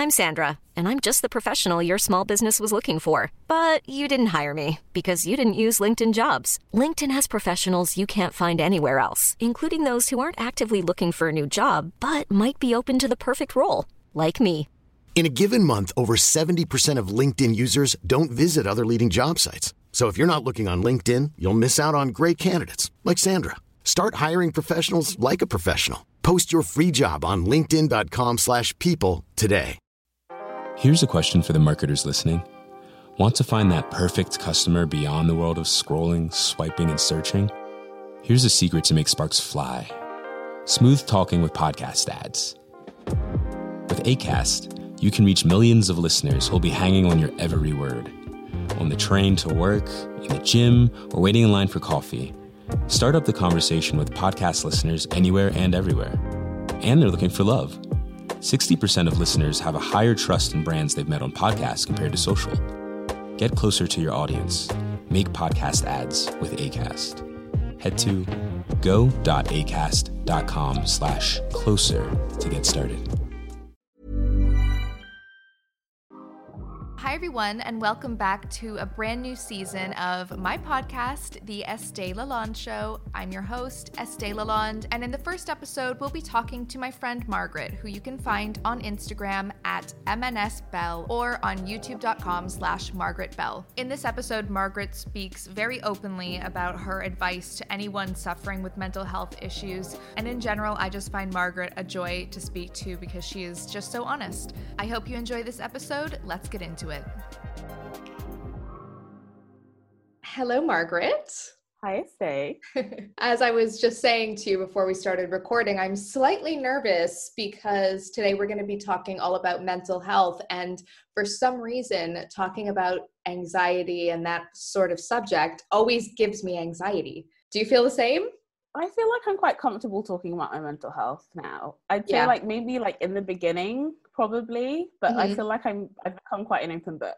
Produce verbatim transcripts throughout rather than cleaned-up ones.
I'm Sandra, and I'm just the professional your small business was looking for. But you didn't hire me because you didn't use LinkedIn Jobs. LinkedIn has professionals you can't find anywhere else, including those who aren't actively looking for a new job, but might be open to the perfect role, like me. In a given month, over seventy percent of LinkedIn users don't visit other leading job sites. So if you're not looking on LinkedIn, you'll miss out on great candidates like Sandra. Start hiring professionals like a professional. Post your free job on linkedin dot com slash people today. Here's a question for the marketers listening. Want to find that perfect customer beyond the world of scrolling, swiping, and searching? Here's a secret to make sparks fly. Smooth talking with podcast ads. With Acast, you can reach millions of listeners who'll be hanging on your every word. On the train to work, in the gym, or waiting in line for coffee. Start up the conversation with podcast listeners anywhere and everywhere. And they're looking for love. sixty percent of listeners have a higher trust in brands they've met on podcasts compared to social. Get closer to your audience. Make podcast ads with Acast. Head to go.acast.com slash closer to get started. Hi, everyone, and welcome back to a brand new season of my podcast, The Estee Lalonde Show. I'm your host, Estee Lalonde, and in the first episode, we'll be talking to my friend Margaret, who you can find on Instagram at M N S Bell or on youtube.com slash Margaret Bell. In this episode, Margaret speaks very openly about her advice to anyone suffering with mental health issues, and in general, I just find Margaret a joy to speak to because she is just so honest. I hope you enjoy this episode. Let's get into it. Hello, Margaret. Hi, Faye. As I was just saying to you before we started recording, I'm slightly nervous because today we're going to be talking all about mental health, and for some reason, talking about anxiety and that sort of subject always gives me anxiety. Do you feel the same? I feel like I'm quite comfortable talking about my mental health now. I'd say Yeah. like maybe like in the beginning, probably, but Mm-hmm. I feel like I'm, I've become quite an open book.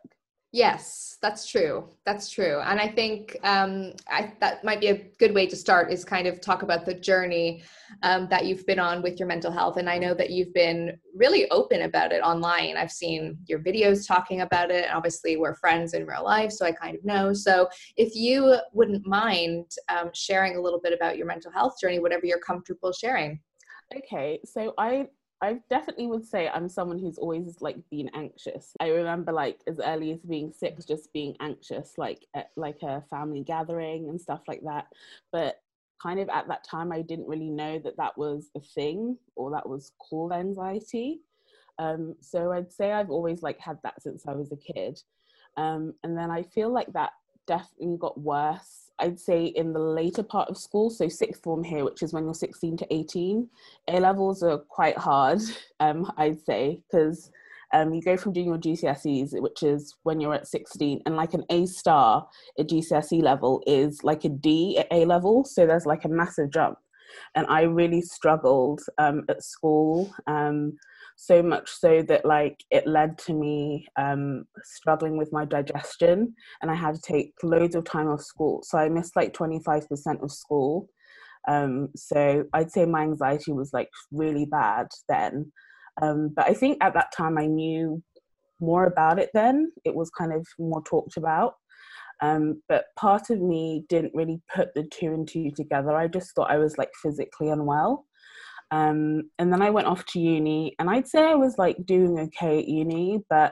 Yes, that's true. That's true. And I think um, I, that might be a good way to start is kind of talk about the journey um, that you've been on with your mental health. And I know that you've been really open about it online. I've seen your videos talking about it. And obviously, we're friends in real life, so I kind of know. So if you wouldn't mind um, sharing a little bit about your mental health journey, whatever you're comfortable sharing. Okay, so I I definitely would say I'm someone who's always like been anxious. I remember like as early as being six, just being anxious, like at like a family gathering and stuff like that. But kind of at that time, I didn't really know that that was a thing or that was called anxiety. Um, so I'd say I've always like had that since I was a kid. Um, and then I feel like that definitely got worse, I'd say, in the later part of school. So sixth form here, which is when you're sixteen to eighteen. A-levels are quite hard, um, I'd say, because um, you go from doing your G C S Es, which is when you're at sixteen, and like an A star at G C S E level is like a D at A-level. So there's like a massive jump. And I really struggled um, at school, um, so much so that like it led to me um, struggling with my digestion, and I had to take loads of time off school. So I missed like twenty-five percent of school. Um, so I'd say my anxiety was like really bad then. Um, but I think at that time I knew more about it then. It was kind of more talked about. Um, but part of me didn't really put the two and two together. I just thought I was like physically unwell. Um, and then I went off to uni, and I'd say I was like doing okay at uni, but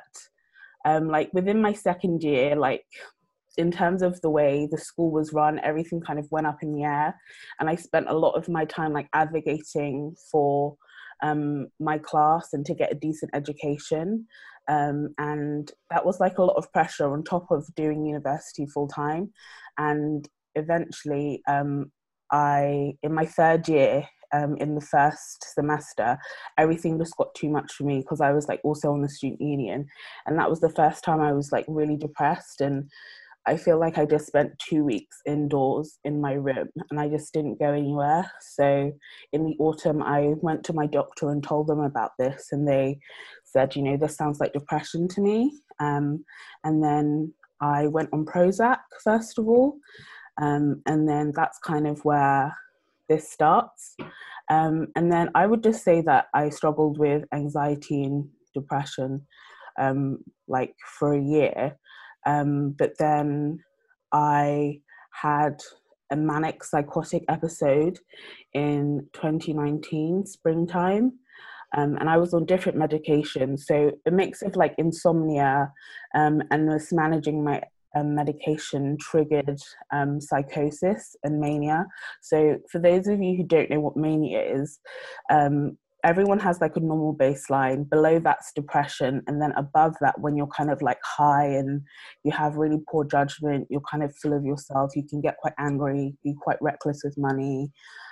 um, like within my second year, like in terms of the way the school was run, everything kind of went up in the air. And I spent a lot of my time like advocating for um, my class and to get a decent education. Um, and that was like a lot of pressure on top of doing university full time. And eventually, um, I, in my third year, um, in the first semester, everything just got too much for me because I was like also on the student union. And that was the first time I was like really depressed. And I feel like I just spent two weeks indoors in my room and I just didn't go anywhere. So in the autumn, I went to my doctor and told them about this, and they said, you know, this sounds like depression to me. Um, and then I went on Prozac, first of all. Um, and then that's kind of where this starts. Um, and then I would just say that I struggled with anxiety in depression, um, like for a year. Um, but then I had a manic psychotic episode in twenty nineteen, springtime. Um, and I was on different medications. So a mix of like insomnia um, and mismanaging my um, medication triggered um, psychosis and mania. So for those of you who don't know what mania is, um, everyone has like a normal baseline. Below that's depression. And then above that, when you're kind of like high and you have really poor judgment, you're kind of full of yourself, you can get quite angry, be quite reckless with money.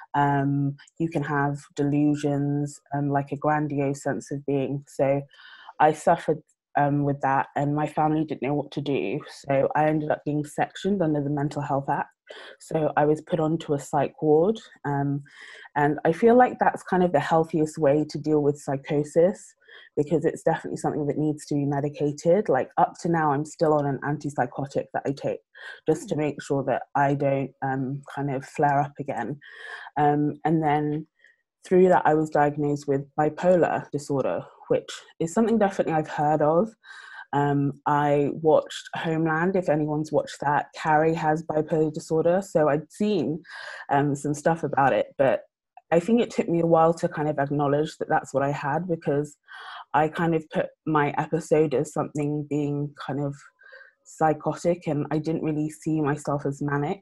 Um, you can have delusions, um, like a grandiose sense of being. So I suffered um, with that, and my family didn't know what to do. So I ended up being sectioned under the Mental Health Act. So I was put onto a psych ward. Um, and I feel like that's kind of the healthiest way to deal with psychosis, because it's definitely something that needs to be medicated. Like up to now, I'm still on an antipsychotic that I take just to make sure that I don't um, kind of flare up again. Um, and then through that, I was diagnosed with bipolar disorder, which is something definitely I've heard of. Um, I watched Homeland, if anyone's watched that. Carrie has bipolar disorder, so I'd seen um, some stuff about it, but I think it took me a while to kind of acknowledge that that's what I had, because I kind of put my episode as something being kind of psychotic, and I didn't really see myself as manic,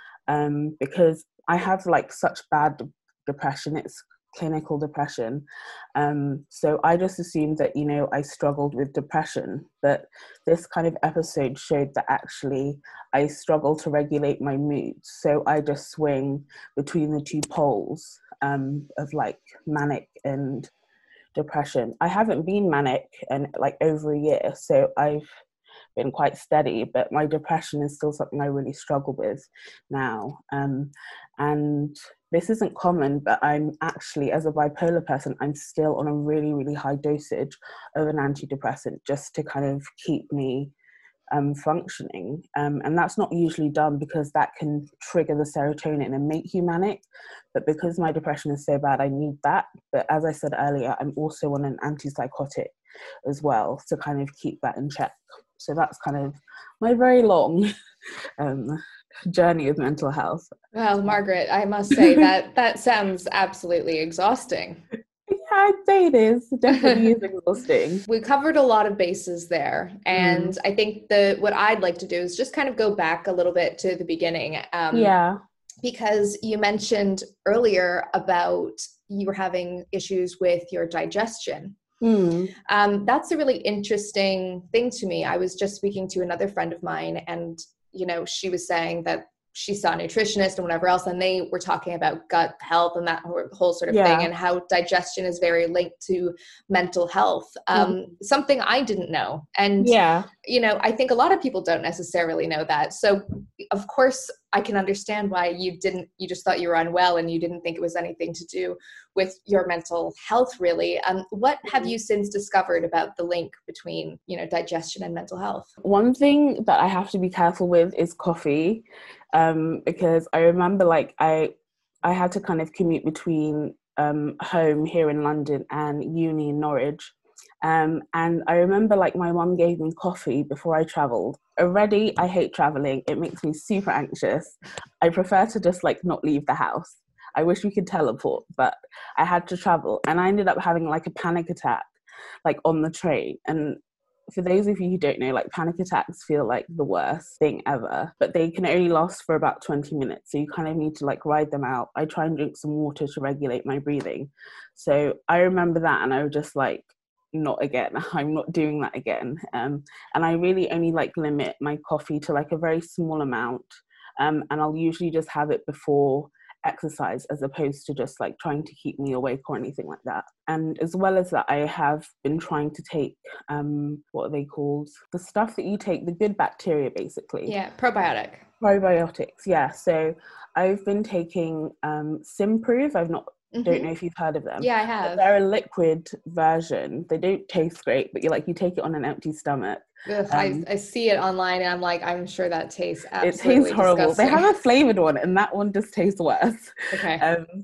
um, because I have like such bad de- depression. It's clinical depression. Um, so I just assumed that, you know, I struggled with depression, but this kind of episode showed that actually I struggle to regulate my mood. So I just swing between the two poles um, of like manic and depression. I haven't been manic in like over a year, so I've been quite steady, but my depression is still something I really struggle with now. Um, and this isn't common, but I'm actually, as a bipolar person, I'm still on a really, really high dosage of an antidepressant just to kind of keep me um, functioning. Um, and that's not usually done because that can trigger the serotonin and make you manic. But because my depression is so bad, I need that. But as I said earlier, I'm also on an antipsychotic as well to kind of keep that in check. So that's kind of my very long um, journey of mental health. Well, Margaret, I must say that that sounds absolutely exhausting. Yeah, I'd say it is. It definitely is exhausting. We covered a lot of bases there. And mm. I think the what I'd like to do is just kind of go back a little bit to the beginning. Um, yeah. Because you mentioned earlier about you were having issues with your digestion. Mm. Um, that's a really interesting thing to me. I was just speaking to another friend of mine, and, you know, she was saying that she saw a nutritionist and whatever else, and they were talking about gut health and that whole sort of yeah. thing, and how digestion is very linked to mental health. Um, mm. Something I didn't know. And, yeah. you know, I think a lot of people don't necessarily know that. So of course I can understand why you didn't, you just thought you were unwell and you didn't think it was anything to do with your mental health, really. Um, what have you since discovered about the link between, you know, digestion and mental health? One thing that I have to be careful with is coffee, um, because I remember like I, I had to kind of commute between um, home here in London and uni in Norwich. Um, and I remember like my mum gave me coffee before I travelled. Already, I hate travelling. It makes me super anxious. I prefer to just like not leave the house. I wish we could teleport, but I had to travel. And I ended up having like a panic attack, like on the train. And for those of you who don't know, like panic attacks feel like the worst thing ever, but they can only last for about twenty minutes. So you kind of need to like ride them out. I try and drink some water to regulate my breathing. So I remember that, and I was just like, not again. I'm not doing that again. Um, and I really only like limit my coffee to like a very small amount. Um, and I'll usually just have it before exercise, as opposed to just like trying to keep me awake or anything like that. And as well as that, I have been trying to take, um, what are they called? The stuff that you take, the good bacteria, basically. Yeah, probiotic. Probiotics, yeah. So I've been taking um, Simprove. I've not Mm-hmm. don't know if you've heard of them. Yeah, I have. But they're a liquid version. They don't taste great, but you like you take it on an empty stomach. Ugh, um, I, I see it online and I'm like, I'm sure that tastes absolutely It tastes horrible. disgusting. They have a flavored one, and that one just tastes worse. Okay. Um,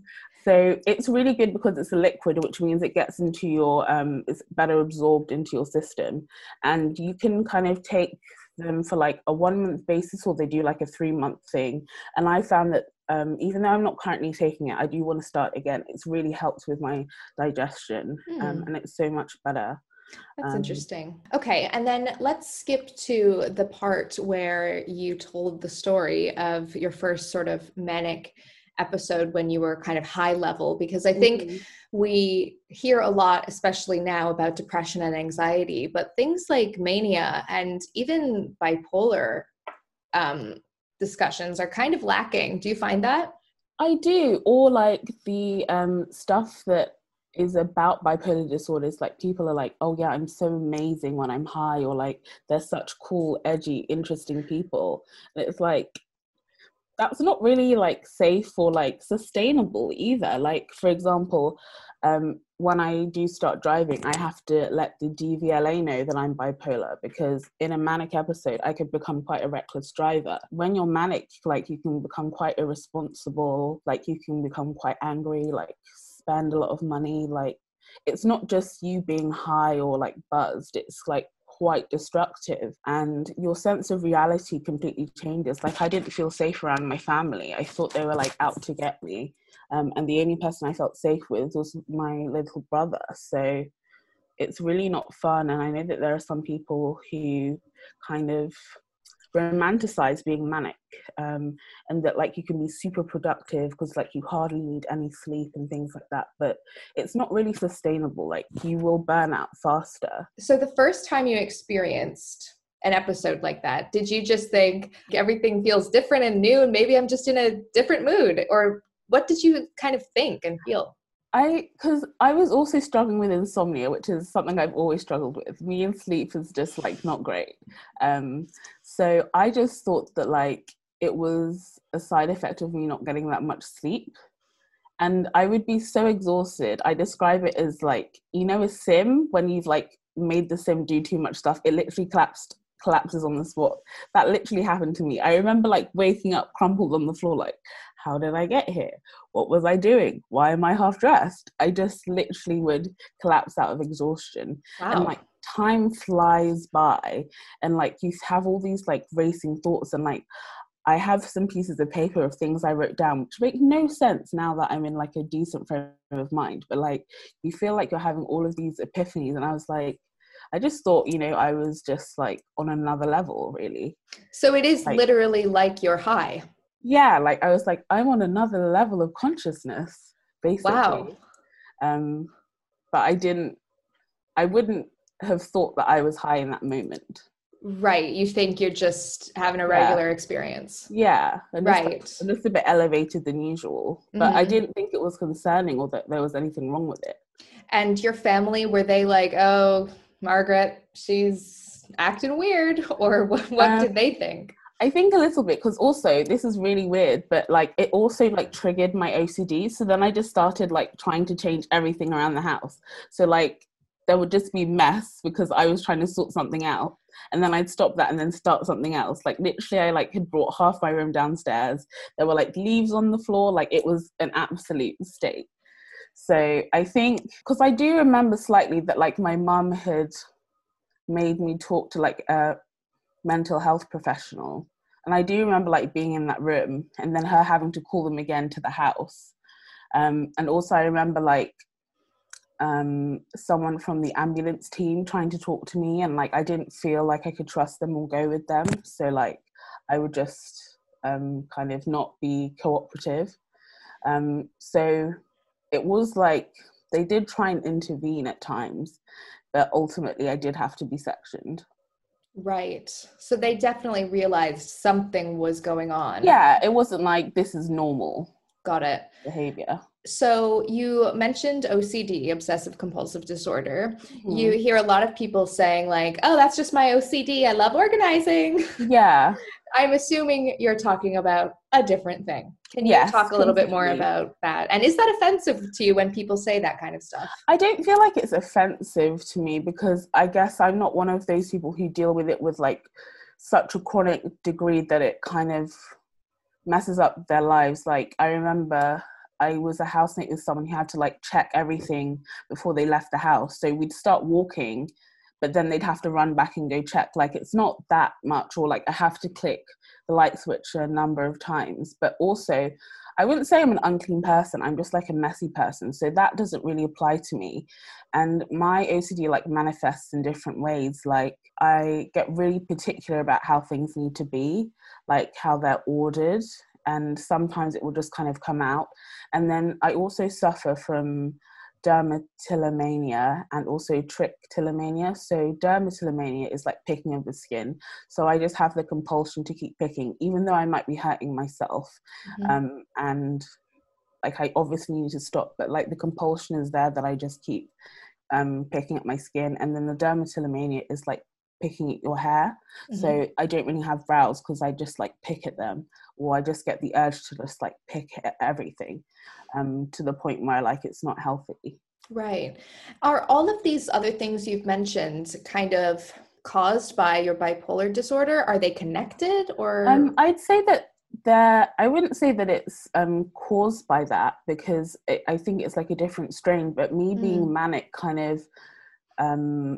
So it's really good because it's a liquid, which means it gets into your, um, it's better absorbed into your system. And you can kind of take them for like a one month basis, or they do like a three month thing. And I found that um, even though I'm not currently taking it, I do want to start again. It's really helped with my digestion, mm. um, and it's so much better. That's um, interesting. Okay, and then let's skip to the part where you told the story of your first sort of manic episode when you were kind of high level, because I think mm-hmm. we hear a lot, especially now, about depression and anxiety, but things like mania and even bipolar um, discussions are kind of lacking. Do you find that? I do. Or like the um, stuff that is about bipolar disorders, like people are like, oh yeah, I'm so amazing when I'm high, or like they're such cool, edgy, interesting people. And it's like, that's not really like safe or like sustainable either. Like, for example, um, when I do start driving, I have to let the D V L A know that I'm bipolar, because in a manic episode, I could become quite a reckless driver. When you're manic, like you can become quite irresponsible, like you can become quite angry, like spend a lot of money. Like, it's not just you being high or like buzzed, it's like quite destructive, and your sense of reality completely changes. Like, I didn't feel safe around my family. I thought they were like out to get me, um, and the only person I felt safe with was my little brother. So it's really not fun. And I know that there are some people who kind of romanticize being manic, um, and that like you can be super productive because like you hardly need any sleep and things like that, but it's not really sustainable. Like, you will burn out faster. So the first time you experienced an episode like that, did you just think everything feels different and new and maybe I'm just in a different mood, or what did you kind of think and feel? I, because I was also struggling with insomnia, which is something I've always struggled with. Me and sleep is just like not great. Um, so I just thought that like it was a side effect of me not getting that much sleep. And I would be so exhausted. I describe it as like, you know, a sim, when you've like made the sim do too much stuff, it literally collapsed, collapses on the spot. That literally happened to me. I remember like waking up crumpled on the floor, like, how did I get here? What was I doing? Why am I half dressed? I just literally would collapse out of exhaustion. Wow. And like time flies by, and like you have all these like racing thoughts, and like I have some pieces of paper of things I wrote down, which make no sense now that I'm in like a decent frame of mind. But like, you feel like you're having all of these epiphanies. And I was like, I just thought, you know, I was just like on another level, really. So it is like, literally like you're high. Yeah, like I was like, I'm on another level of consciousness, basically. Wow. Um, but I didn't, I wouldn't have thought that I was high in that moment. Right. You think you're just having a regular yeah. experience. Yeah. And right. Just, like, just a bit elevated than usual. But mm-hmm. I didn't think it was concerning or that there was anything wrong with it. And your family, were they like, oh, Margaret, she's acting weird? Or what, what um, did they think? I think a little bit, because also this is really weird, but like it also like triggered my O C D. So then I just started like trying to change everything around the house. So like there would just be mess because I was trying to sort something out, and then I'd stop that and then start something else. Like literally I like had brought half my room downstairs. There were like leaves on the floor. Like it was an absolute state. So I think, because I do remember slightly that like my mum had made me talk to like a mental health professional. And I do remember like being in that room and then her having to call them again to the house. Um, and also I remember like um, someone from the ambulance team trying to talk to me, and like I didn't feel like I could trust them or go with them. So like I would just um, kind of not be cooperative. Um, so it was like they did try and intervene at times, but ultimately I did have to be sectioned. Right. So they definitely realized something was going on. Yeah, it wasn't like this is normal. Got it. Behavior. So you mentioned O C D, obsessive compulsive disorder. Mm-hmm. You hear a lot of people saying like, oh, that's just my O C D. I love organizing. Yeah. I'm assuming you're talking about a different thing. Can you yes, talk a little bit more about that? And is that offensive to you when people say that kind of stuff? I don't feel like it's offensive to me, because I guess I'm not one of those people who deal with it with like such a chronic degree that it kind of messes up their lives. Like I remember I was a housemate with someone who had to like check everything before they left the house. So we'd start walking, but then they'd have to run back and go check. Like, it's not that much, or like I have to click the light switch a number of times. But also, I wouldn't say I'm an unclean person. I'm just like a messy person. So that doesn't really apply to me. And my O C D like manifests in different ways. Like, I get really particular about how things need to be, like how they're ordered. And sometimes it will just kind of come out. And then I also suffer from dermatillomania and also trichotillomania. So dermatillomania is like picking of the skin. So I just have the compulsion to keep picking, even though I might be hurting myself. Mm-hmm. Um, and like, I obviously need to stop, but like the compulsion is there that I just keep um, picking at my skin. And then the dermatillomania is like picking at your hair. Mm-hmm. So I don't really have brows because I just like pick at them, or I just get the urge to just like pick at everything, um, to the point where like it's not healthy. Right. Are all of these other things you've mentioned kind of caused by your bipolar disorder? Are they connected, or? Um, I'd say that they're, I wouldn't say that it's um, caused by that, because it, I think it's like a different strain, but me being mm. manic kind of um,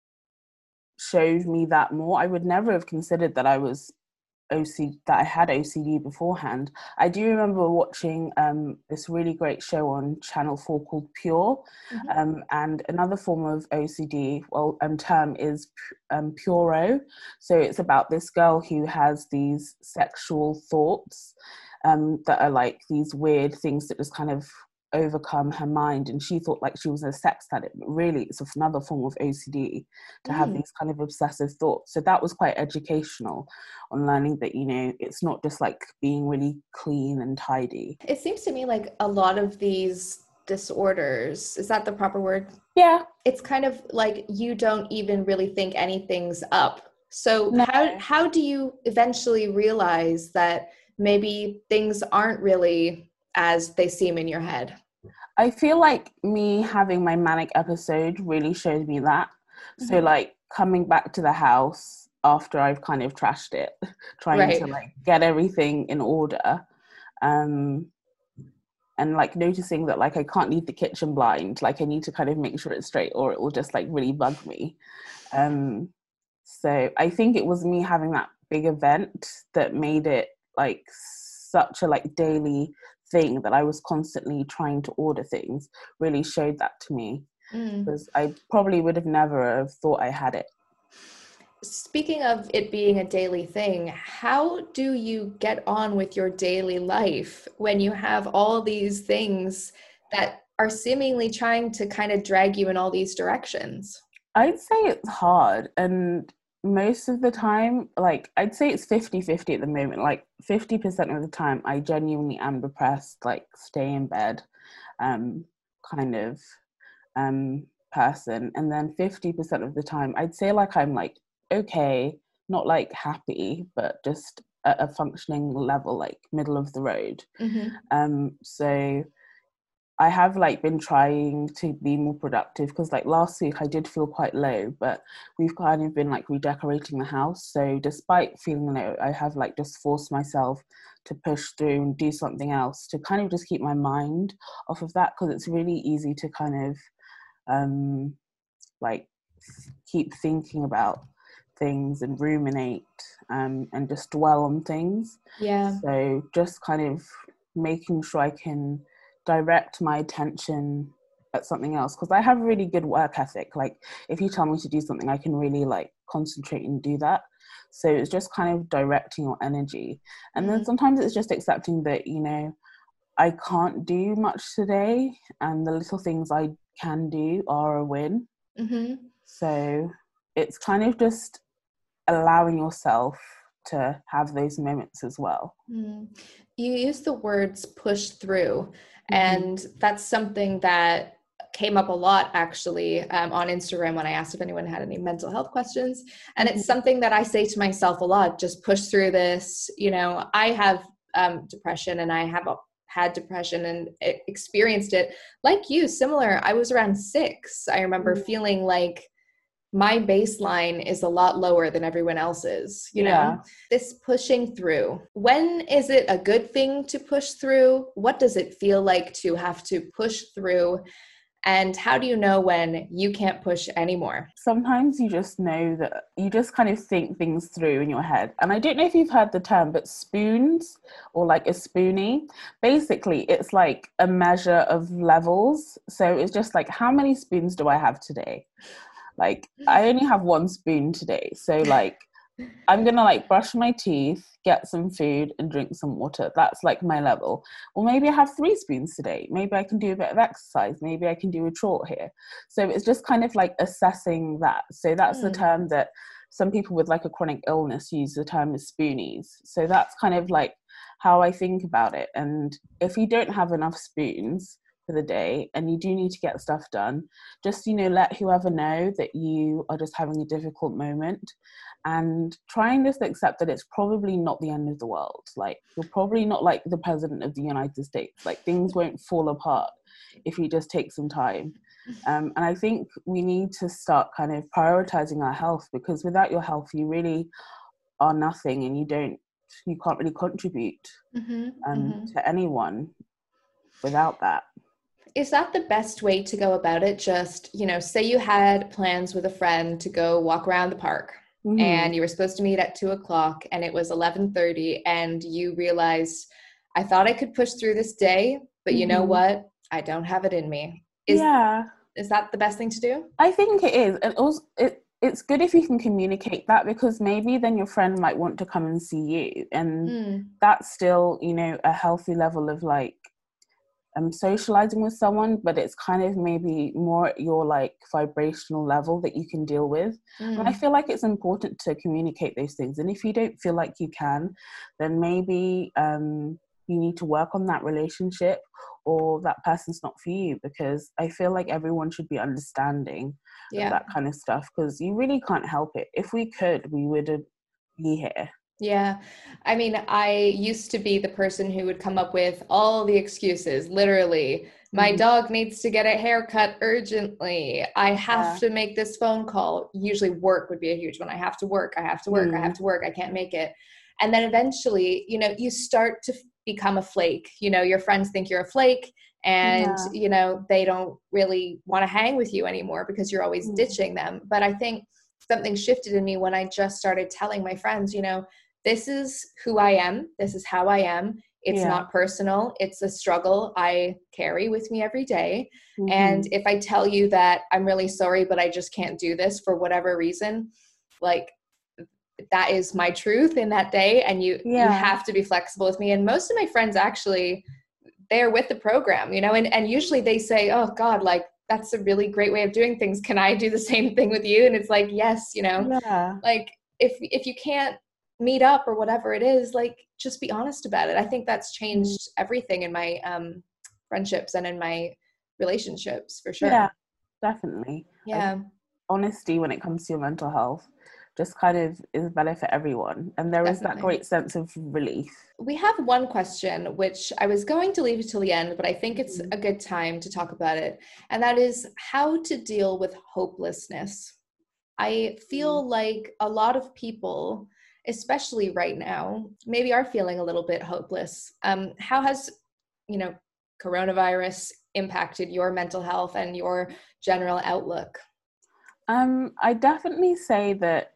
showed me that more. I would never have considered that I was O C D, that I had O C D beforehand. I do remember watching um, this really great show on Channel four called Pure, mm-hmm. um, and another form of O C D, well, um, term is um, Puro. So it's about this girl who has these sexual thoughts um, that are like these weird things that just kind of overcome her mind, and she thought like she was a sex addict, but really it's another form of O C D to mm. have these kind of obsessive thoughts. So that was quite educational on learning that, you know, it's not just like being really clean and tidy. It seems to me like a lot of these disorders, is that the proper word? Yeah. It's kind of like you don't even really think anything's up. So no. how how do you eventually realize that maybe things aren't really as they seem in your head? I feel like me having my manic episode really showed me that. Mm-hmm. So like coming back to the house after I've kind of trashed it, trying right. to like get everything in order, um, and like noticing that like I can't leave the kitchen blind, like I need to kind of make sure it's straight or it will just like really bug me. Um, so I think it was me having that big event that made it like such a like daily thing that I was constantly trying to order things, really showed that to me, mm. because I probably would have never have thought I had it. Speaking of it being a daily thing, how do you get on with your daily life when you have all these things that are seemingly trying to kind of drag you in all these directions? I'd say it's hard, and most of the time, like I'd say it's fifty-fifty at the moment. Like fifty percent of the time I genuinely am depressed, like stay in bed um kind of um person, and then fifty percent of the time I'd say like I'm like okay, not like happy, but just at a functioning level, like middle of the road. Mm-hmm. um so I have like been trying to be more productive, because like last week I did feel quite low, but we've kind of been like redecorating the house. So despite feeling low, I have like just forced myself to push through and do something else to kind of just keep my mind off of that, because it's really easy to kind of um, like keep thinking about things and ruminate um, and just dwell on things. Yeah. So just kind of making sure I can direct my attention at something else, because I have a really good work ethic. Like if you tell me to do something, I can really like concentrate and do that. So it's just kind of directing your energy. And mm-hmm. then sometimes it's just accepting that, you know, I can't do much today, and the little things I can do are a win. Mm-hmm. So it's kind of just allowing yourself to have those moments as well. Mm. You use the words push through. And mm-hmm. that's something that came up a lot actually um, on Instagram when I asked if anyone had any mental health questions. And mm-hmm. it's something that I say to myself a lot, just push through this. You know, I have um, depression, and I have a, had depression and experienced it like you, similar. I was around six. I remember mm-hmm. feeling like my baseline is a lot lower than everyone else's, you Yeah. know, this pushing through. When is it a good thing to push through? What does it feel like to have to push through? And how do you know when you can't push anymore? Sometimes you just know that you just kind of think things through in your head. And I don't know if you've heard the term, but spoons or like a spoonie, basically it's like a measure of levels. So it's just like, how many spoons do I have today? Like, I only have one spoon today. So like, I'm going to like brush my teeth, get some food and drink some water. That's like my level. Or maybe I have three spoons today. Maybe I can do a bit of exercise. Maybe I can do a trot here. So it's just kind of like assessing that. So that's mm. the term that some people with like a chronic illness use the term as spoonies. So that's kind of like how I think about it. And if you don't have enough spoons for the day and you do need to get stuff done, just, you know, let whoever know that you are just having a difficult moment and try and just accept that it's probably not the end of the world. Like, you're probably not like the president of the United States. Like, things won't fall apart if you just take some time. Um, and I think we need to start kind of prioritizing our health, because without your health, you really are nothing, and you don't, you can't really contribute mm-hmm, um, mm-hmm. to anyone without that. Is that the best way to go about it? Just, you know, say you had plans with a friend to go walk around the park mm-hmm. and you were supposed to meet at two o'clock and it was eleven thirty and you realized, I thought I could push through this day, but mm-hmm. you know what? I don't have it in me. Is, yeah. Is that the best thing to do? I think it is. And also, it, it's good if you can communicate that, because maybe then your friend might want to come and see you. And mm. that's still, you know, a healthy level of like, um, socializing with someone, but it's kind of maybe more at your like vibrational level that you can deal with. Mm. And I feel like it's important to communicate those things. And if you don't feel like you can, then maybe um, you need to work on that relationship, or that person's not for you, because I feel like everyone should be understanding yeah. of that kind of stuff, because you really can't help it. If we could, we wouldn't be here. Yeah. I mean, I used to be the person who would come up with all the excuses, literally. My mm-hmm. dog needs to get a haircut urgently. I have yeah. to make this phone call. Usually work would be a huge one. I have to work. I have to work. Mm-hmm. I have to work. I can't make it. And then eventually, you know, you start to become a flake. You know, your friends think you're a flake, and, yeah. you know, they don't really want to hang with you anymore because you're always mm-hmm. ditching them. But I think something shifted in me when I just started telling my friends, you know, this is who I am. This is how I am. It's yeah. not personal. It's a struggle I carry with me every day. Mm-hmm. And if I tell you that I'm really sorry, but I just can't do this for whatever reason, like, that is my truth in that day. And you, yeah. you have to be flexible with me. And most of my friends actually, they're with the program, you know, and, and usually they say, oh God, like, that's a really great way of doing things. Can I do the same thing with you? And it's like, yes, you know, yeah. like if, if you can't meet up or whatever it is, like, just be honest about it. I think that's changed everything in my um, friendships and in my relationships, for sure. Yeah, definitely. Yeah. Like, honesty when it comes to your mental health just kind of is better for everyone. And there Definitely. is that great sense of relief. We have one question, which I was going to leave it till the end, but I think it's a good time to talk about it. And that is how to deal with hopelessness. I feel like a lot of people, especially right now, maybe are feeling a little bit hopeless. Um, how has, you know, coronavirus impacted your mental health and your general outlook? Um, I definitely say that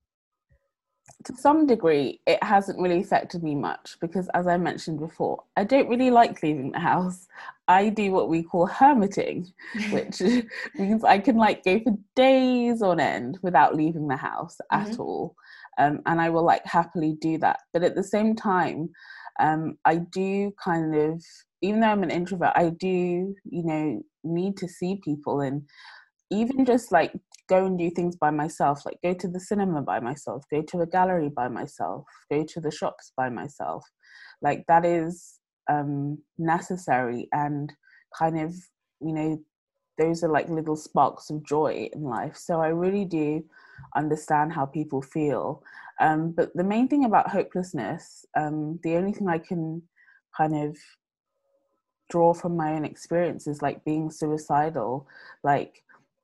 to some degree, it hasn't really affected me much, because as I mentioned before, I don't really like leaving the house. I do what we call hermiting, which means I can like go for days on end without leaving the house mm-hmm. at all. Um, and I will like happily do that. But at the same time, um, I do kind of, even though I'm an introvert, I do, you know, need to see people, and even just like go and do things by myself, like go to the cinema by myself, go to a gallery by myself, go to the shops by myself. Like that is um, necessary, and kind of, you know, those are like little sparks of joy in life. So I really do understand how people feel. Um, but the main thing about hopelessness, um, the only thing I can kind of draw from my own experience is like being suicidal. Like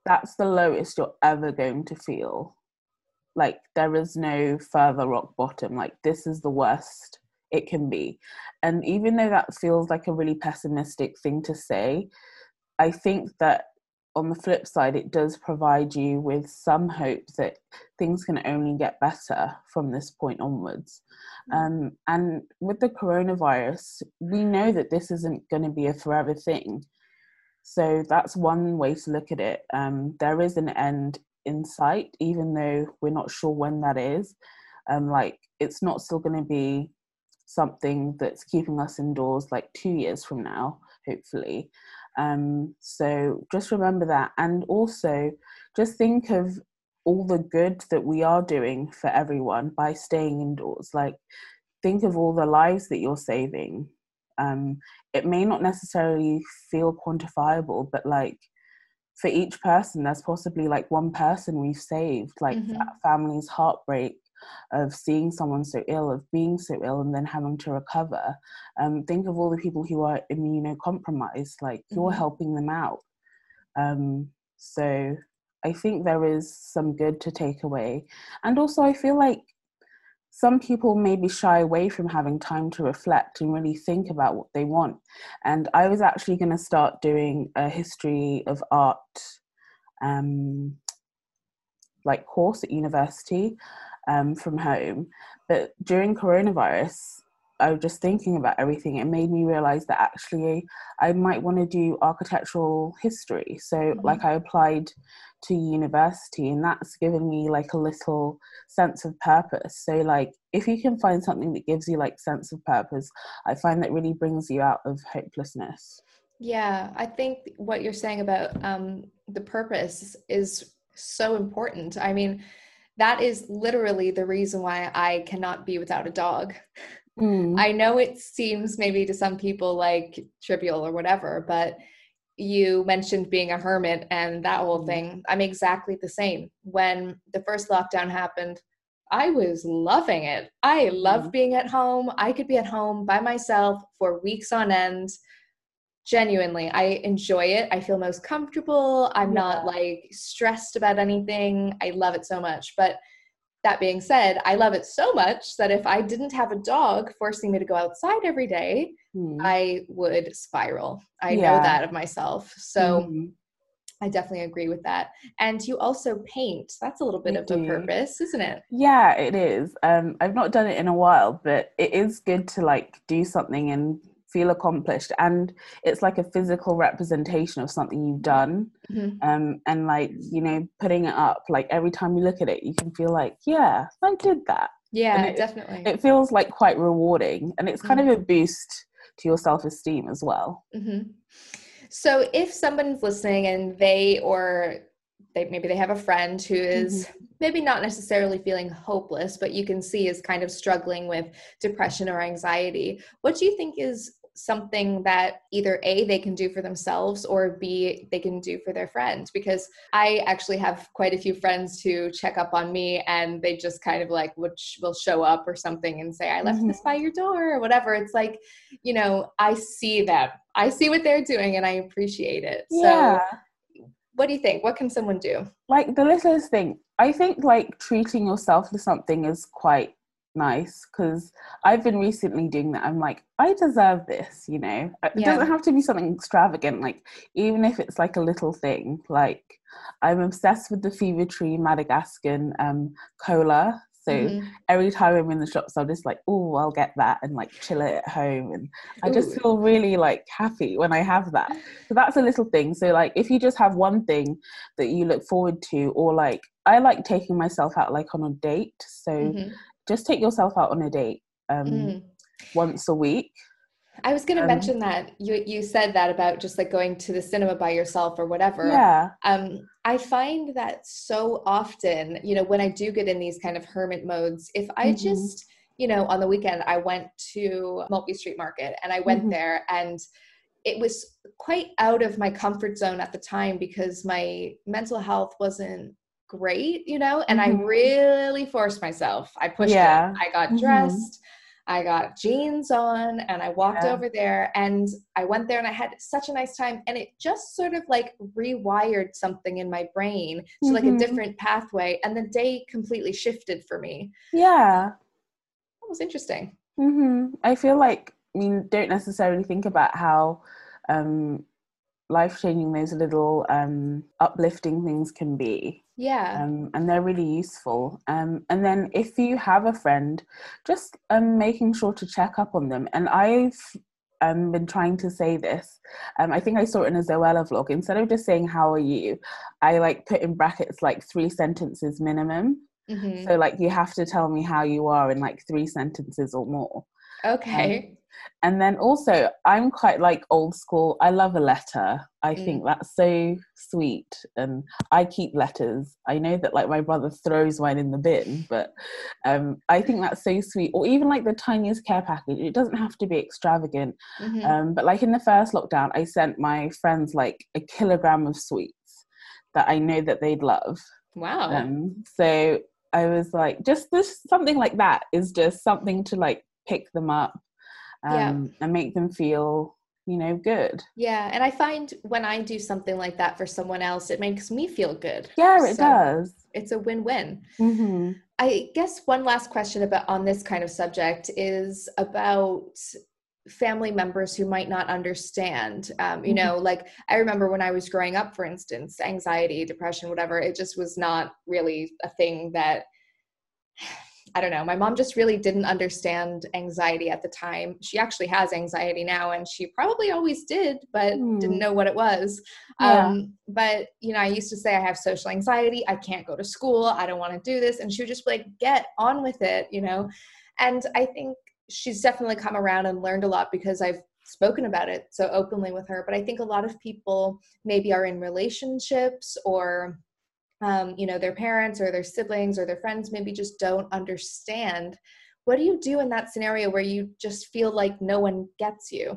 that's the lowest you're ever going to feel. Like, there is no further rock bottom. Like, this is the worst it can be. And even though that feels like a really pessimistic thing to say, I think that on the flip side, it does provide you with some hope that things can only get better from this point onwards. Um, and with the coronavirus, we know that this isn't going to be a forever thing. So that's one way to look at it. Um, there is an end in sight, even though we're not sure when that is. Um, like, it's not still going to be something that's keeping us indoors like two years from now, hopefully. Um, so just remember that. And also just think of all the good that we are doing for everyone by staying indoors. Like, think of all the lives that you're saving. Um, it may not necessarily feel quantifiable, but like, for each person, there's possibly like one person we've saved, like mm-hmm. that family's heartbreak of seeing someone so ill, of being so ill and then having to recover. Um, think of all the people who are immunocompromised, like mm-hmm. you're helping them out. Um, so I think there is some good to take away. And also I feel like some people maybe shy away from having time to reflect and really think about what they want. And I was actually going to start doing a history of art um, like course at university um, from home. But during coronavirus, I was just thinking about everything. It made me realize that actually I might want to do architectural history. So mm-hmm. like I applied to university, and that's given me like a little sense of purpose. So like, if you can find something that gives you like sense of purpose, I find that really brings you out of hopelessness. Yeah, I think what you're saying about um, the purpose is so important. I mean, that is literally the reason why I cannot be without a dog. Mm. I know it seems maybe to some people like trivial or whatever, but you mentioned being a hermit and that whole thing. I'm exactly the same. When the first lockdown happened, I was loving it. I love being at home. I could be at home by myself for weeks on end. Genuinely, I enjoy it. I feel most comfortable. I'm yeah. not like stressed about anything. I love it so much. But that being said, I love it so much that if I didn't have a dog forcing me to go outside every day, mm. I would spiral. I yeah. know that of myself. So mm. I definitely agree with that. And you also paint. That's a little bit I of do. a purpose, isn't it? Yeah, it is. Um, I've not done it in a while, but it is good to like do something and feel accomplished, and it's like a physical representation of something you've done. Mm-hmm. um and like, you know, putting it up, like every time you look at it you can feel like, yeah, I did that. Yeah, it, definitely. It feels like quite rewarding, and it's kind mm-hmm. of a boost to your self-esteem as well. Mm-hmm. So if someone's listening and they or they maybe they have a friend who is mm-hmm. maybe not necessarily feeling hopeless, but you can see is kind of struggling with depression or anxiety, what do you think is something that either A, they can do for themselves, or B, they can do for their friend? Because I actually have quite a few friends who check up on me and they just kind of like would sh- will show up or something and say, I left mm-hmm. this by your door or whatever. It's like, you know, I see them. I see what they're doing and I appreciate it. Yeah. So what do you think? What can someone do? Like the littlest thing. I think like treating yourself to something is quite nice, because I've been recently doing that. I'm like, I deserve this, you know. It yeah. doesn't have to be something extravagant, like even if it's like a little thing. Like I'm obsessed with the Fever Tree Madagascan um cola, so mm-hmm. every time I'm in the shops I'll just like, oh, I'll get that and like chill it at home, and I Ooh. just feel really like happy when I have that. So that's a little thing. So like if you just have one thing that you look forward to, or like I like taking myself out like on a date, so mm-hmm. just take yourself out on a date um, mm. once a week. I was going to um, mention that. You you said that about just like going to the cinema by yourself or whatever. Yeah. Um, I find that so often, you know, when I do get in these kind of hermit modes, if I mm-hmm. just, you know, on the weekend, I went to Maltby Street Market and I went mm-hmm. there, and it was quite out of my comfort zone at the time because my mental health wasn't great, you know, and mm-hmm. I really forced myself. I pushed yeah. it. I got dressed. I got jeans on and I walked Yeah. over there and I went there and I had such a nice time. And it just sort of like rewired something in my brain to Mm-hmm. like a different pathway. And the day completely shifted for me. Yeah. That was interesting. Mm-hmm. I feel like, I mean, don't necessarily think about how um, life-changing those little um, uplifting things can be. Yeah. Um, and they're really useful. Um, and then if you have a friend, just um, making sure to check up on them. And I've um, been trying to say this. Um, I think I saw it in a Zoella vlog. Instead of just saying, how are you? I like put in brackets like three sentences minimum. Mm-hmm. So like you have to tell me how you are in like three sentences or more. Okay. Um, and then also, I'm quite like old school. I love a letter. I Mm. think that's so sweet. And I keep letters. I know that like my brother throws mine in the bin, but um, I think that's so sweet. Or even like the tiniest care package. It doesn't have to be extravagant. Mm-hmm. Um, but like in the first lockdown, I sent my friends like a kilogram of sweets that I know that they'd love. Wow. Um, so I was like, just this, something like that is just something to like pick them up. Um, Yeah. and make them feel, you know, good. Yeah. And I find when I do something like that for someone else, it makes me feel good. Yeah, it So does. It's a win-win. Mm-hmm. I guess one last question about on this kind of subject is about family members who might not understand. Um, you know, like I remember when I was growing up, for instance, anxiety, depression, whatever, it just was not really a thing that I don't know. My mom just really didn't understand anxiety at the time. She actually has anxiety now, and she probably always did, but Mm. didn't know what it was. Yeah. Um, but, you know, I used to say I have social anxiety. I can't go to school. I don't want to do this. And she would just be like, get on with it, you know? And I think she's definitely come around and learned a lot because I've spoken about it so openly with her. But I think a lot of people maybe are in relationships or Um, you know, their parents or their siblings or their friends maybe just don't understand. What do you do in that scenario where you just feel like no one gets you?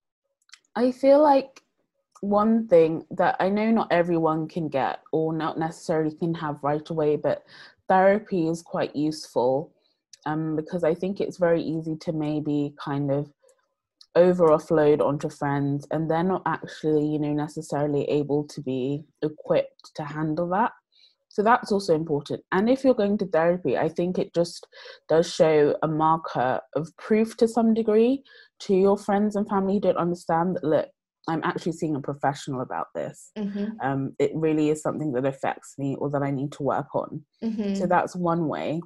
I feel like one thing that I know not everyone can get or not necessarily can have right away, but therapy is quite useful um, because I think it's very easy to maybe kind of over offload onto friends and they're not actually, you know, necessarily able to be equipped to handle that. So that's also important. And if you're going to therapy, I think it just does show a marker of proof to some degree to your friends and family who don't understand that, look, I'm actually seeing a professional about this. Mm-hmm. Um, it really is something that affects me or that I need to work on. Mm-hmm. So that's one way.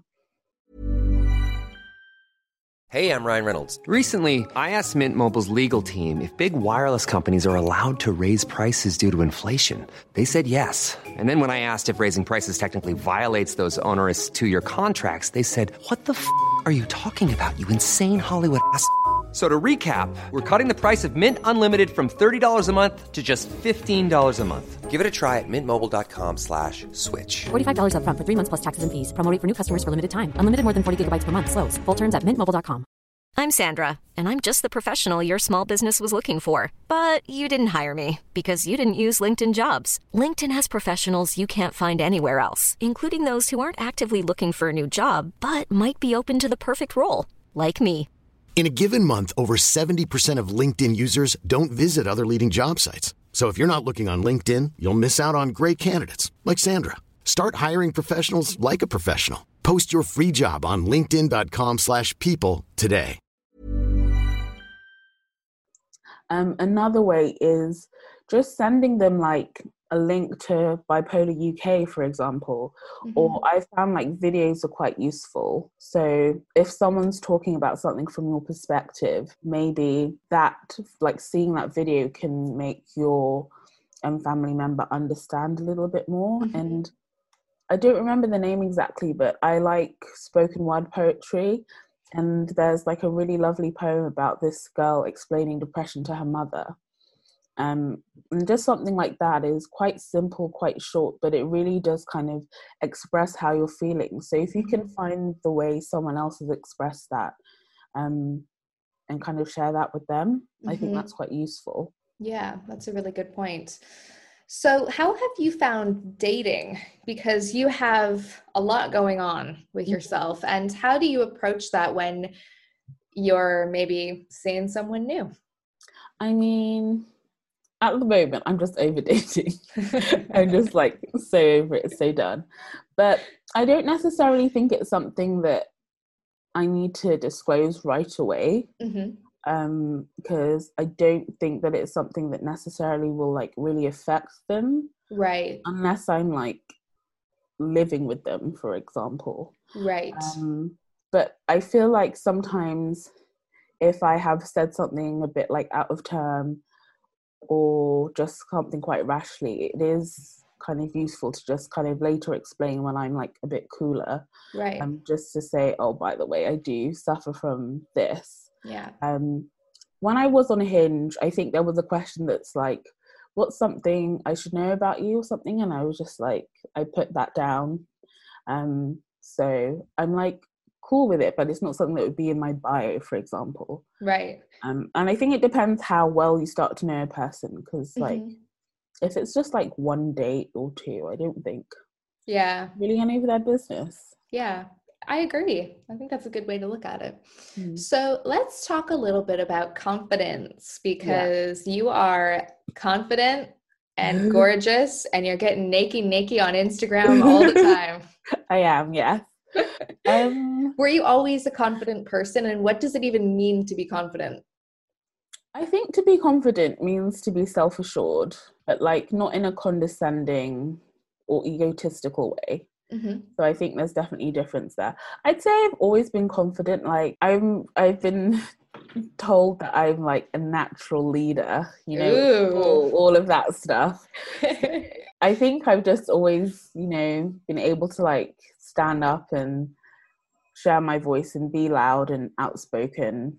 Hey, I'm Ryan Reynolds. Recently, I asked Mint Mobile's legal team if big wireless companies are allowed to raise prices due to inflation. They said yes. And then when I asked if raising prices technically violates those onerous two-year contracts, they said, what the f*** are you talking about, you insane Hollywood ass f- So to recap, we're cutting the price of Mint Unlimited from thirty dollars a month to just fifteen dollars a month. Give it a try at mintmobile.com slash switch. forty-five dollars up front for three months plus taxes and fees. Promo rate for new customers for limited time. Unlimited more than forty gigabytes per month. Slows full terms at mint mobile dot com. I'm Sandra, and I'm just the professional your small business was looking for. But you didn't hire me because you didn't use LinkedIn Jobs. LinkedIn has professionals you can't find anywhere else, including those who aren't actively looking for a new job, but might be open to the perfect role, like me. In a given month, over seventy percent of LinkedIn users don't visit other leading job sites. So if you're not looking on LinkedIn, you'll miss out on great candidates like Sandra. Start hiring professionals like a professional. Post your free job on linkedin.com slash people today. Um, another way is just sending them like a link to Bipolar U K, for example, Mm-hmm. or I found like videos are quite useful. So if someone's talking about something from your perspective, maybe that, like seeing that video can make your um, family member understand a little bit more. Mm-hmm. And I don't remember the name exactly, but I like spoken word poetry. And there's like a really lovely poem about this girl explaining depression to her mother. Um, and just something like that is quite simple, quite short, but it really does kind of express how you're feeling. So if you can find the way someone else has expressed that um, and kind of share that with them, mm-hmm. I think that's quite useful. Yeah, that's a really good point. So how have you found dating? Because you have a lot going on with yourself. And how do you approach that when you're maybe seeing someone new? I mean, at the moment, I'm just over dating. I'm just like so over it, so done. But I don't necessarily think it's something that I need to disclose right away. Mm-hmm. Um, because I don't think that it's something that necessarily will like really affect them. Right. Unless I'm like living with them, for example. Right. Um, but I feel like sometimes if I have said something a bit like out of term or just something quite rashly, it is kind of useful to just kind of later explain when I'm like a bit cooler. Right. Um, just to say, oh, by the way, I do suffer from this. Yeah. Um, when I was on Hinge, I think there was a question that's like, what's something I should know about you or something? And I was just like, I put that down. Um, so I'm like cool with it, but it's not something that would be in my bio, for example. Right. Um, and I think it depends how well you start to know a person, because like mm-hmm. if it's just like one date or two, I don't think yeah really any of their business. Yeah, I agree. I think that's a good way to look at it. Mm. So let's talk a little bit about confidence, because yeah. you are confident and gorgeous and you're getting naked naked on Instagram all the time. I am, yes. um, Were you always a confident person, and what does it even mean to be confident? I think to be confident means to be self-assured, but like not in a condescending or egotistical way. Mm-hmm. So I think there's definitely a difference there. I'd say I've always been confident. Like I'm, I've been told that I'm like a natural leader, you know, all, all of that stuff. I think I've just always, you know, been able to like stand up and share my voice and be loud and outspoken,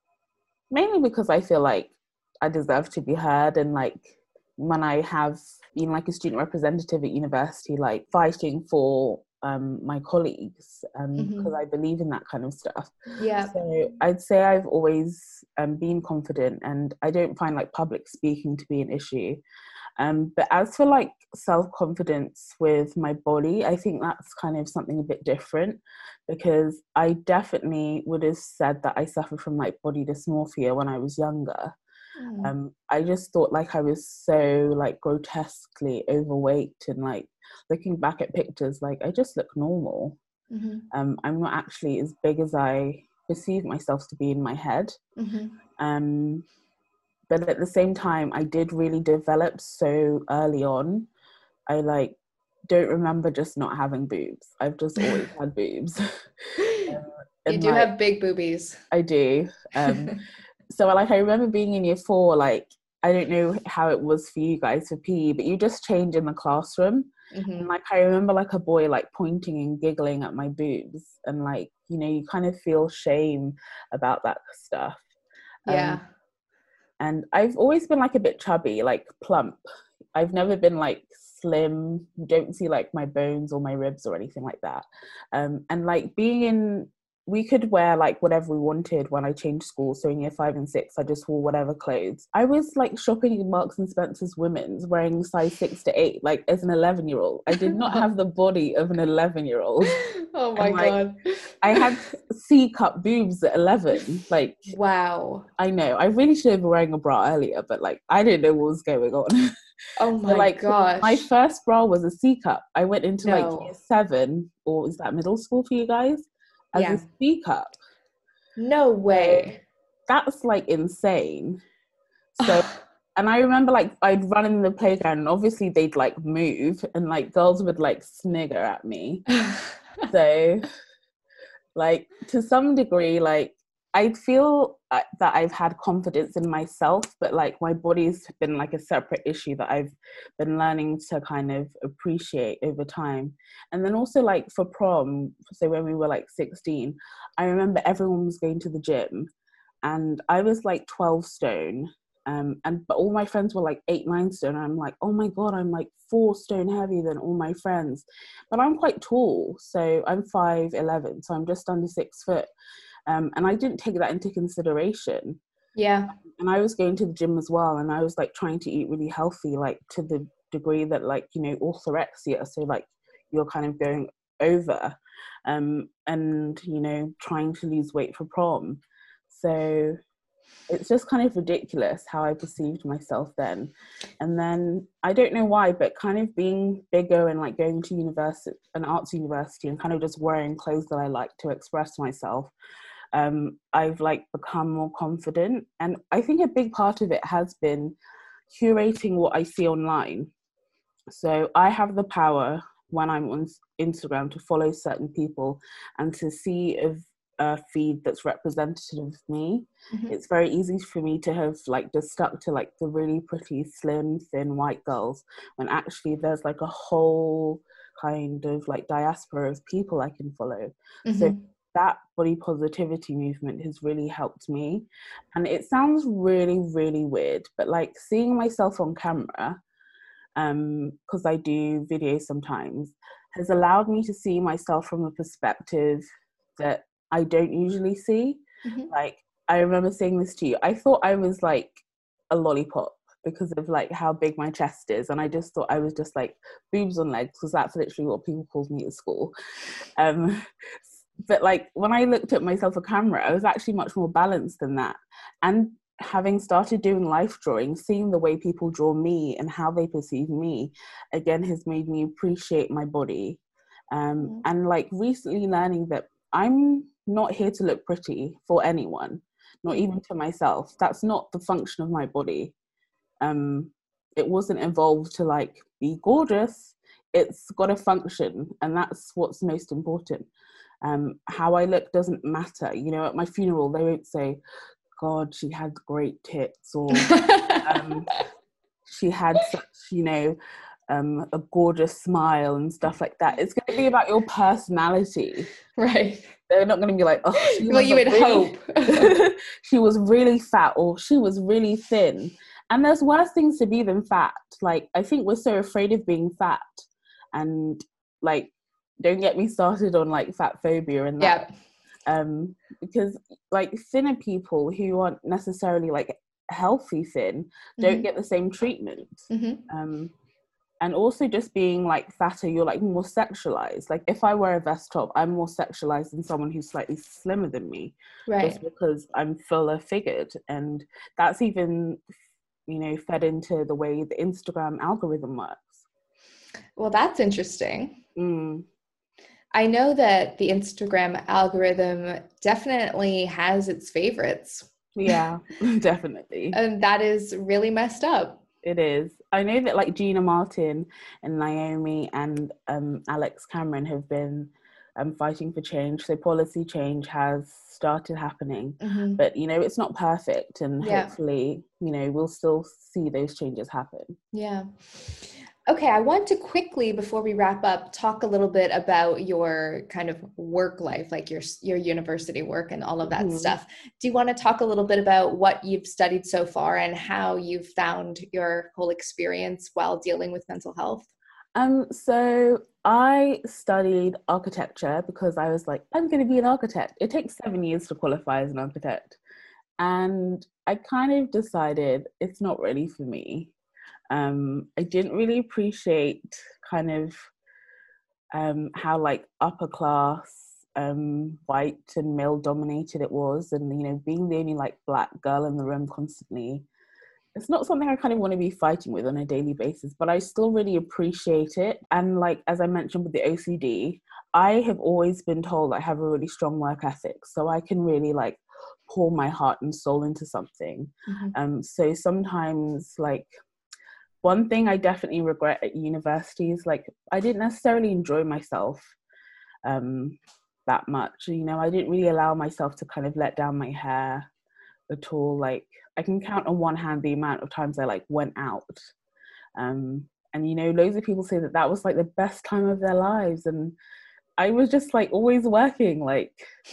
mainly because I feel like I deserve to be heard. And like when I have been like a student representative at university, like fighting for um, my colleagues, um, mm-hmm. because I believe in that kind of stuff. Yeah. So I'd say I've always um, been confident, and I don't find like public speaking to be an issue. Um, but as for like self-confidence with my body, I think that's kind of something a bit different, because I definitely would have said that I suffer from like body dysmorphia when I was younger. Mm. Um, I just thought like I was so like grotesquely overweight, and like looking back at pictures, like I just look normal. Mm-hmm. Um, I'm not actually as big as I perceive myself to be in my head. Mm-hmm. Um, But at the same time, I did really develop so early on. I like don't remember just not having boobs. I've just always had boobs. um, you do like, have big boobies. I do. Um, so like I remember being in year four, like I don't know how it was for you guys for P E, but you just change in the classroom. Mm-hmm. And like I remember like a boy like pointing and giggling at my boobs, and like, you know, you kind of feel shame about that stuff. Yeah. Um, And I've always been like a bit chubby, like plump. I've never been like slim. You don't see like my bones or my ribs or anything like that. Um, and like being in, we could wear like whatever we wanted when I changed school. So in year five and six, I just wore whatever clothes. I was like shopping in Marks and Spencer's women's wearing size six to eight, like as an eleven year old. I did not have the body of an eleven year old. Oh my and, like, God. I had C cup boobs at eleven. Like, wow. I know. I really should have been wearing a bra earlier, but like I didn't know what was going on. Oh my so, like, gosh. My first bra was a C cup. I went into no. like year seven, or is that middle school for you guys? As yeah. a C cup. No way. That's like insane. So and I remember like I'd run in the playground, and obviously they'd like move, and like girls would like snigger at me. So like to some degree, like I feel that I've had confidence in myself, but like my body's been like a separate issue that I've been learning to kind of appreciate over time. And then also like for prom, so when we were like sixteen, I remember everyone was going to the gym, and I was like twelve stone. Um, and but all my friends were like eight, nine stone. And I'm like, oh my God, I'm like four stone heavier than all my friends. But I'm quite tall, so I'm five eleven, so I'm just under six foot. Um, and I didn't take that into consideration. Yeah. And I was going to the gym as well, and I was like trying to eat really healthy, like to the degree that like, you know, orthorexia, so like you're kind of going over, um, and you know, trying to lose weight for prom. So it's just kind of ridiculous how I perceived myself then. And then I don't know why, but kind of being bigger and like going to university, an arts university, and kind of just wearing clothes that I like to express myself, um, I've like become more confident. And I think a big part of it has been curating what I see online. So I have the power when I'm on Instagram to follow certain people and to see if a feed that's representative of me. Mm-hmm. It's very easy for me to have like just stuck to like the really pretty, slim, thin white girls, when actually there's like a whole kind of like diaspora of people I can follow. Mm-hmm. So that body positivity movement has really helped me. And it sounds really, really weird, but like seeing myself on camera, um, because I do videos sometimes, has allowed me to see myself from a perspective that I don't usually see. Mm-hmm. Like, I remember saying this to you, I thought I was like a lollipop because of like how big my chest is, and I just thought I was just like boobs on legs, because that's literally what people called me at school. Um, but like when I looked at myself on camera, I was actually much more balanced than that. And having started doing life drawing, seeing the way people draw me and how they perceive me, again, has made me appreciate my body. Um, mm-hmm. And like recently learning that I'm not here to look pretty for anyone, not even to myself. That's not the function of my body. Um, it wasn't evolved to like be gorgeous. It's got a function, and that's what's most important. Um, how I look doesn't matter. You know, at my funeral, they won't say, God, she had great tits, or um, she had such, you know, um, a gorgeous smile and stuff like that. It's going to be about your personality. Right. They're not going to be like, oh, she well, was you would really, hope. she was really fat, or she was really thin. And there's worse things to be than fat. Like, I think we're so afraid of being fat. And like, don't get me started on like fat phobia and that. Yeah. Um, because like thinner people who aren't necessarily like healthy thin don't mm-hmm. get the same treatment. Mm-hmm. Um, and also just being like fatter, you're like more sexualized. Like if I wear a vest top, I'm more sexualized than someone who's slightly slimmer than me, right? Just because I'm fuller figured. And that's even, you know, fed into the way the Instagram algorithm works. Well, that's interesting. Mm. I know that the Instagram algorithm definitely has its favorites. Yeah, definitely. And that is really messed up. It is. I know that like Gina Martin and Naomi and um, Alex Cameron have been um, fighting for change. So policy change has started happening. Mm-hmm. But, you know, it's not perfect. And yeah. hopefully, you know, we'll still see those changes happen. Yeah. Okay, I want to quickly, before we wrap up, talk a little bit about your kind of work life, like your your university work and all of that mm-hmm. stuff. Do you want to talk a little bit about what you've studied so far and how you've found your whole experience while dealing with mental health? Um, so I studied architecture because I was like, I'm going to be an architect. It takes seven years to qualify as an architect. And I kind of decided it's not really for me. Um, I didn't really appreciate kind of um, how like upper class, um, white and male dominated it was. And, you know, being the only like black girl in the room constantly, it's not something I kind of want to be fighting with on a daily basis, but I still really appreciate it. And like, as I mentioned with the O C D, I have always been told I have a really strong work ethic. So I can really like pour my heart and soul into something. Mm-hmm. Um, so sometimes like, one thing I definitely regret at university is like I didn't necessarily enjoy myself um, that much. You know, I didn't really allow myself to kind of let down my hair at all. Like I can count on one hand the amount of times I like went out. Um, and, you know, loads of people say that that was like the best time of their lives. And I was just like always working. Like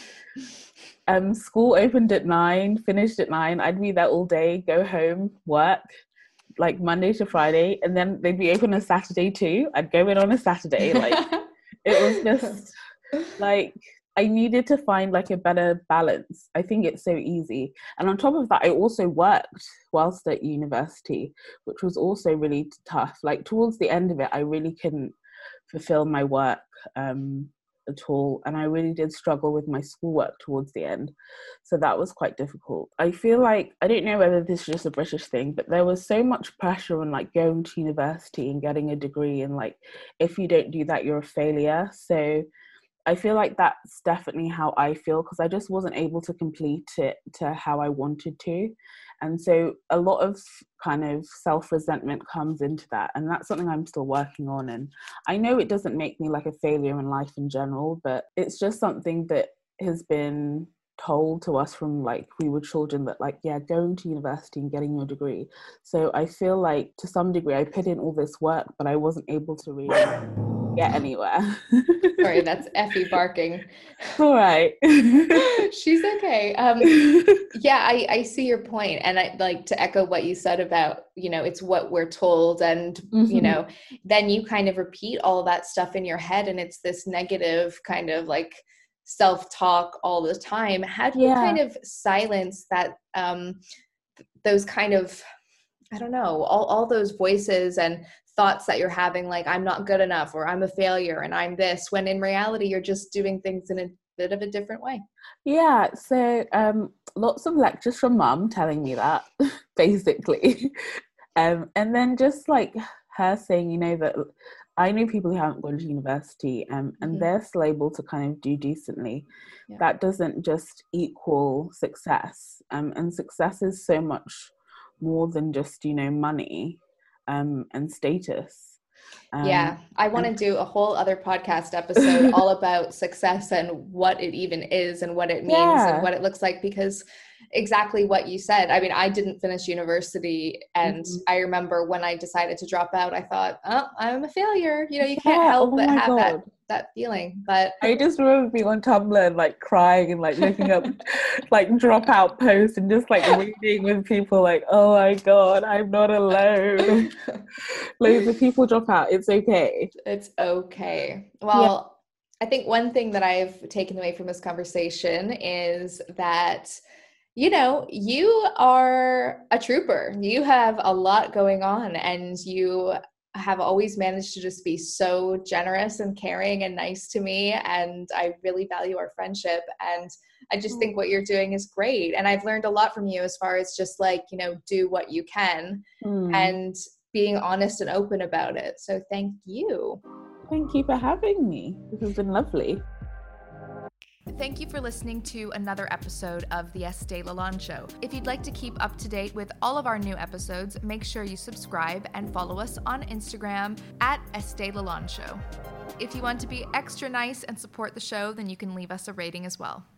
um, school opened at nine, finished at nine. I'd be there all day, go home, work. Like Monday to Friday, and then they'd be open on Saturday too. I'd go in on a Saturday. Like it was just like I needed to find like a better balance. I think it's so easy. And on top of that, I also worked whilst at university, which was also really tough. Like towards the end of it, I really couldn't fulfill my work um, at all. And I really did struggle with my schoolwork towards the end. So that was quite difficult. I feel like, I don't know whether this is just a British thing, but there was so much pressure on like going to university and getting a degree. And like, if you don't do that, you're a failure. So I feel like that's definitely how I feel, because I just wasn't able to complete it to how I wanted to. And so a lot of kind of self-resentment comes into that. And that's something I'm still working on. And I know it doesn't make me like a failure in life in general, but it's just something that has been told to us from like we were children, that like, yeah, going to university and getting your degree. So I feel like to some degree I put in all this work, but I wasn't able to really get anywhere. Sorry, that's Effie barking. All right. She's okay. Um, yeah, I, I see your point. And I like to echo what you said about, you know, it's what we're told. And, mm-hmm. you know, then you kind of repeat all that stuff in your head. And it's this negative kind of like self-talk all the time. How do you yeah. kind of silence that, um, those kind of, I don't know, all, all those voices and thoughts that you're having, like, I'm not good enough, or I'm a failure and I'm this, when in reality, you're just doing things in a bit of a different way? Yeah. So um, lots of lectures from mum telling me that, basically. um, and then just like her saying, you know, that I know people who haven't gone to university um, and mm-hmm. they're still able to kind of do decently. Yeah. That doesn't just equal success. Um, and success is so much more than just, you know, money um, and status. Um, yeah, I want to and- do a whole other podcast episode all about success and what it even is and what it means yeah. and what it looks like, because exactly what you said. I mean, I didn't finish university, and mm-hmm. I remember when I decided to drop out, I thought, oh, I'm a failure. You know, you can't yeah, help oh but have God. that that feeling. But I just remember being on Tumblr and like crying and like looking up like dropout posts and just like reading with people like, oh my God, I'm not alone. Loads of people drop out. It's okay. It's okay. Well, yeah. I think one thing that I've taken away from this conversation is that, you know, you are a trooper. You have a lot going on, and you have always managed to just be so generous and caring and nice to me. And I really value our friendship. And I just think what you're doing is great. And I've learned a lot from you as far as just like, you know, do what you can mm. and being honest and open about it. So thank you. Thank you for having me. This has been lovely. Thank you for listening to another episode of the Estee Lalonde Show. If you'd like to keep up to date with all of our new episodes, make sure you subscribe and follow us on Instagram at Estee Lalonde Show. If you want to be extra nice and support the show, then you can leave us a rating as well.